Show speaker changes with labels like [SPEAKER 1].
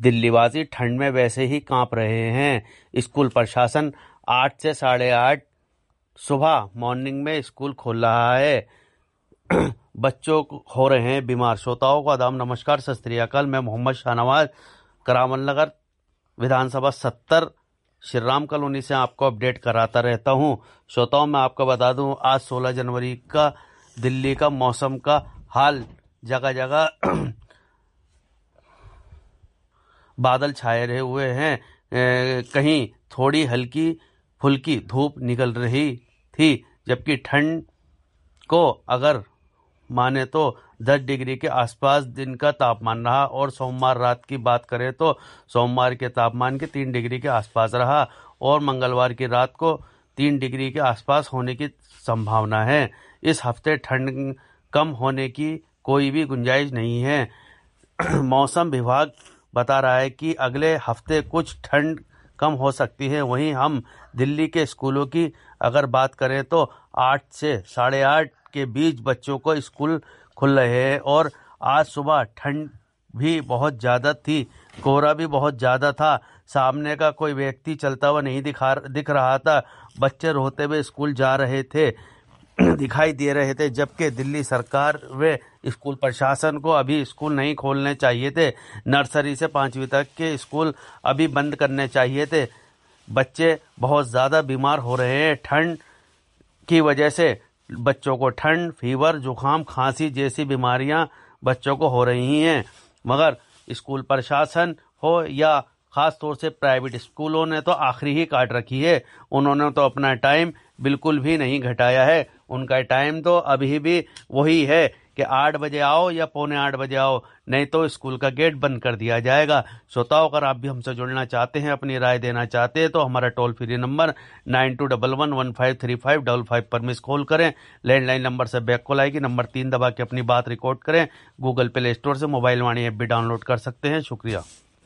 [SPEAKER 1] दिल्लीवासी ठंड में वैसे ही कांप रहे हैं। स्कूल प्रशासन 8 से 8:30 सुबह मॉर्निंग में स्कूल खोल रहा है। बच्चों हो रहे हैं बीमार। श्रोताओं को आदाब, नमस्कार, सत श्री अकाल। मैं मोहम्मद शाहनवाज करामल नगर विधानसभा 70 श्री राम कॉलोनी से आपको अपडेट कराता रहता हूं। श्रोताओं, मैं आपको बता दूं, आज 16 जनवरी का दिल्ली का मौसम का हाल जगह जगह बादल छाए रहे हुए हैं। कहीं थोड़ी हल्की फुल्की धूप निकल रही थी, जबकि ठंड को अगर माने तो 10 डिग्री के आसपास दिन का तापमान रहा। और सोमवार रात की बात करें तो सोमवार के तापमान के 3 डिग्री के आसपास रहा और मंगलवार की रात को 3 डिग्री के आसपास होने की संभावना है। इस हफ्ते ठंड कम होने की कोई भी गुंजाइश नहीं है। मौसम विभाग बता रहा है कि अगले हफ्ते कुछ ठंड कम हो सकती है। वहीं हम दिल्ली के स्कूलों की अगर बात करें तो 8 से 8:30 के बीच बच्चों को स्कूल खुल रहे हैं। और आज सुबह ठंड भी बहुत ज़्यादा थी, कोहरा भी बहुत ज़्यादा था, सामने का कोई व्यक्ति चलता हुआ नहीं दिख रहा था। बच्चे रोते हुए स्कूल जा रहे थे, दिखाई दे रहे थे। जबकि दिल्ली सरकार व स्कूल प्रशासन को अभी स्कूल नहीं खोलने चाहिए थे। नर्सरी से 5वीं तक के स्कूल अभी बंद करने चाहिए थे। बच्चे बहुत ज़्यादा बीमार हो रहे हैं। ठंड की वजह से बच्चों को ठंड, फीवर, जुकाम, खांसी जैसी बीमारियां बच्चों को हो रही हैं। मगर स्कूल प्रशासन हो या ख़ास तौर से प्राइवेट स्कूलों ने तो आखिरी ही काट रखी है। उन्होंने तो अपना टाइम बिल्कुल भी नहीं घटाया है। उनका टाइम तो अभी भी वही है कि 8 बजे आओ या पौने 8 बजे आओ, नहीं तो स्कूल का गेट बंद कर दिया जाएगा। श्रोताओं, अगर आप भी हमसे जुड़ना चाहते हैं, अपनी राय देना चाहते हैं, तो हमारा टोल फ्री नंबर 9211153555 पर मिस कॉल करें। लैंडलाइन नंबर से बैक कॉल आएगी। नंबर 3 दबा के अपनी बात रिकॉर्ड करें। गूगल प्ले स्टोर से मोबाइल वाणी ऐप भी डाउनलोड कर सकते हैं। शुक्रिया।